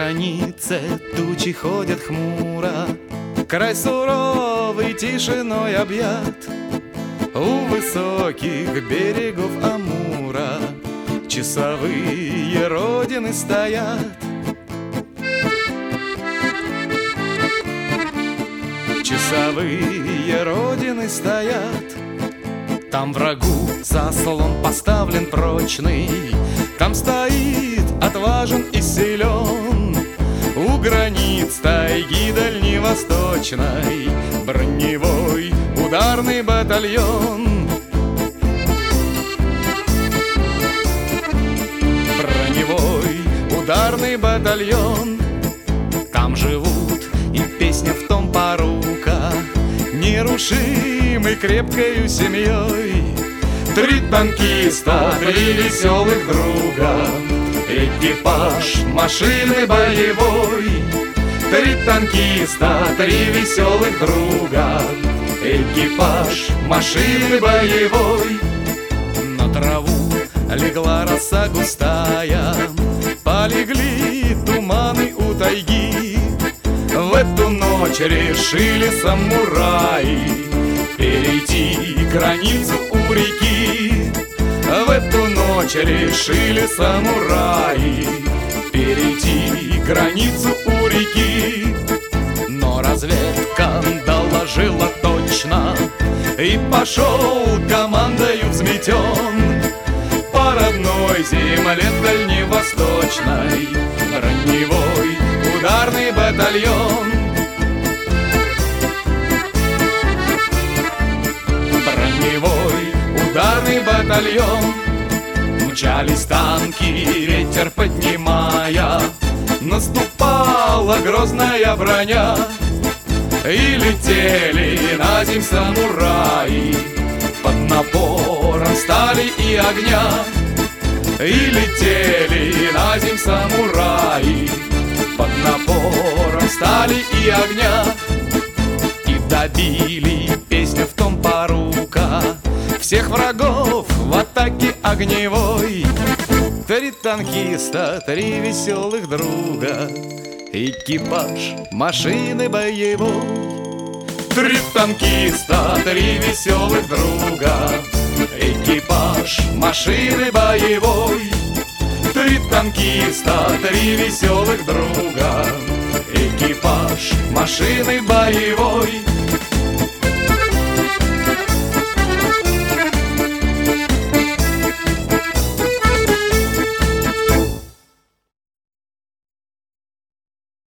границе тучи ходят хмуро, край суровый тишиной объят. У высоких берегов Амура часовые родины стоят. Часовые родины стоят. Там врагу заслон поставлен прочный, там стоит отважен и силен. У границ тайги дальневосточной броневой ударный батальон. Броневой ударный батальон. Там живут, и песня в том порука, нерушимой крепкою семьей. 3 танкиста, 3 веселых друга, экипаж машины боевой. 3 танкиста, 3 веселых друга, экипаж машины боевой. На траву легла роса густая, полегли туманы у тайги. В эту ночь решили самураи перейти границу у реки. В эту ночь решили самураи перейти границу у реки. Но разведка доложила точно, и пошел командою взметен по родной земле дальневосточной броневой ударный батальон. Броневой ударный батальон. Мчались танки, ветер поднимая, наступала грозная броня. И летели на земь самураи под напором стали и огня. И летели на земь самураи под напором стали и огня. И добили, песня в том порука, всех врагов в атаке огневой. 3 танкиста, 3 веселых друга, экипаж машины боевой. 3 танкиста, 3 веселых друга, экипаж машины боевой. 3 танкиста, 3 веселых друга, экипаж машины боевой.